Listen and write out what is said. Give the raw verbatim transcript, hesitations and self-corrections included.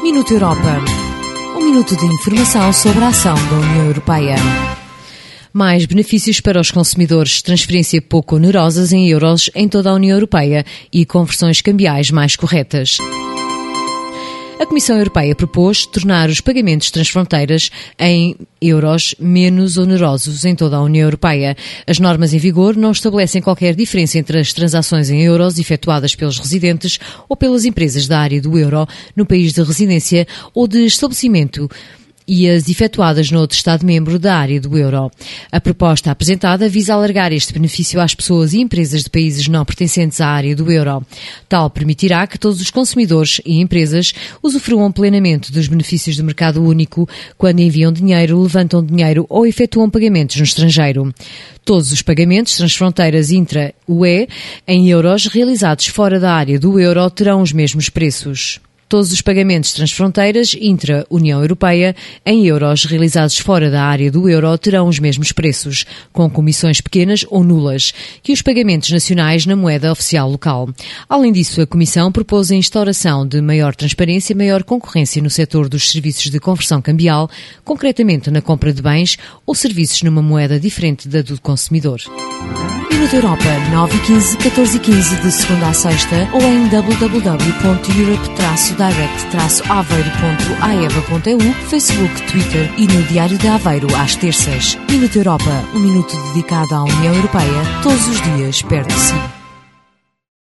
Minuto Europa. Um minuto de informação sobre a ação da União Europeia. Mais benefícios para os consumidores, transferência pouco onerosas em euros em toda a União Europeia e conversões cambiais mais corretas. A Comissão Europeia propôs tornar os pagamentos transfronteiras em euros menos onerosos em toda a União Europeia. As normas em vigor não estabelecem qualquer diferença entre as transações em euros efetuadas pelos residentes ou pelas empresas da área do euro no país de residência ou de estabelecimento e as efetuadas noutro Estado-membro da área do euro. A proposta apresentada visa alargar este benefício às pessoas e empresas de países não pertencentes à área do euro. Tal permitirá que todos os consumidores e empresas usufruam plenamente dos benefícios do mercado único quando enviam dinheiro, levantam dinheiro ou efetuam pagamentos no estrangeiro. Todos os pagamentos transfronteiras intra-U E em euros realizados fora da área do euro terão os mesmos preços. Todos os pagamentos transfronteiras intra-União Europeia em euros realizados fora da área do euro terão os mesmos preços, com comissões pequenas ou nulas, que os pagamentos nacionais na moeda oficial local. Além disso, a Comissão propôs a instauração de maior transparência e maior concorrência no setor dos serviços de conversão cambial, concretamente na compra de bens ou serviços numa moeda diferente da do consumidor. Minuto Europa, nove e quinze, catorze e quinze de segunda a sexta ou em w w w ponto europe traço direct traço aveiro ponto a e v a ponto e u, Facebook, Twitter e no Diário de Aveiro às terças. Minuto Europa, um minuto dedicado à União Europeia, todos os dias perto de si.